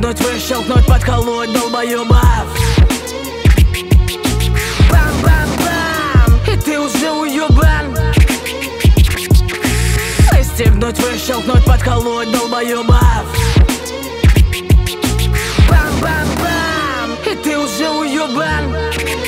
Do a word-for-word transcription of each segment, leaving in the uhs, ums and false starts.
Пристегнуть, выщелкнуть, подколоть долбоёбов. Бам-бам-бам, и ты уже уёбан. Пристегнуть, выщелкнуть, подколоть долбоёбов. Бам-бам-бам, и ты уже уёбан.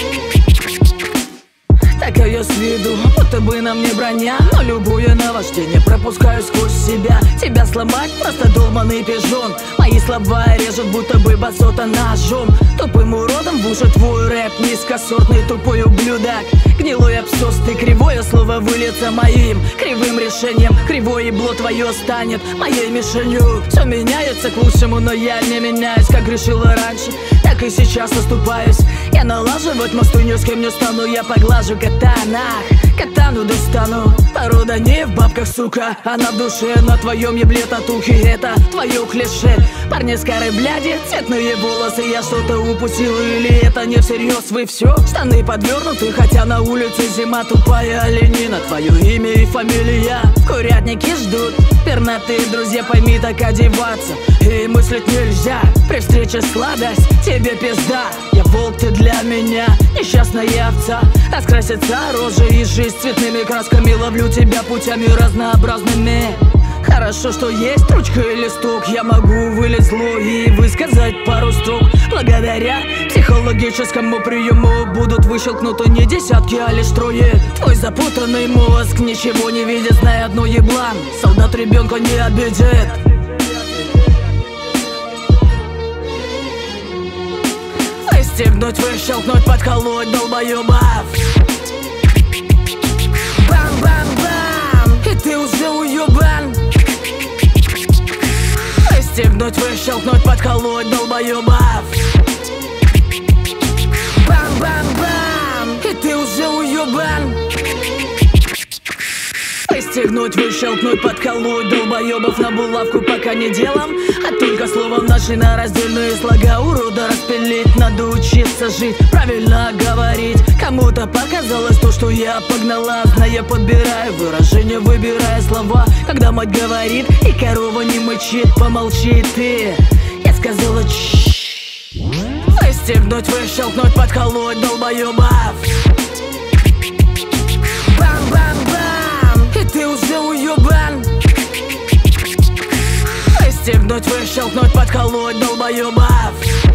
Такая с виду, будто бы на мне броня, но любое наваждение пропускаю сквозь себя. Тебя сломать просто долбаный пижон. Мои слова режут, будто бы басота ножом. Тупым уродом в уши твой рэп, низкосортный тупой ублюдок. Гнилой абсос, ты кривое слово выльется моим кривым решением. Кривое ебло твое станет моей мишенью. Все меняется к лучшему, но я не меняюсь. Как грешила раньше, так и сейчас оступаюсь. Я налаживать мосты, ни с кем не стану. Я поглажу катана, катану достану. Порода не в бабках, сука, она в душе. На твоем ебле татухи, это твое клише. Парни с коры бляди, цветные волосы. Я что-то упустил или это не всерьез? Вы все штаны подвернуты, хотя на улице зима тупая оленина. Твое имя и фамилия курятники ждут. Пернатые друзья, пойми, так одеваться и мыслить нельзя. При встрече сладость, тебе пизда. Я волк, ты для меня несчастная овца. Раскрасится рожа и жизнь цветными красками. Ловлю тебя путями разнообразными. Хорошо, что есть ручка и листок. Я могу вылить зло и высказать пару строк. Благодаря психологическому приему будут выщелкнуты не десятки, а лишь трое. Твой запутанный мозг ничего не видит, зная одно еблан. Солдат ребенка не обидит. Пристегнуть, выщелкнуть, подколоть долбоёбов. Бам-бам-бам, и ты уже уёбан. Пристегнуть, выщелкнуть, подколоть долбоёбов. Бам-бам-бам, и ты уже уёбан. Пристегнуть, выщелкнуть, подколоть долбоёбов на булавку пока не делом, а только словом наши на раздельные слога. Урода распилить, надо учиться жить, правильно говорить. Кому-то показалось то, что я погнала, зная, подбираю выражения, выбирая слова. Когда мать говорит и корова не мычит, помолчи ты. Я сказала чш. Пристегнуть, выщелкнуть, подколоть долбоёбов. Бам-бам-бам, и ты уже уёбан. Пристегнуть, выщелкнуть, подколоть долбоёбов.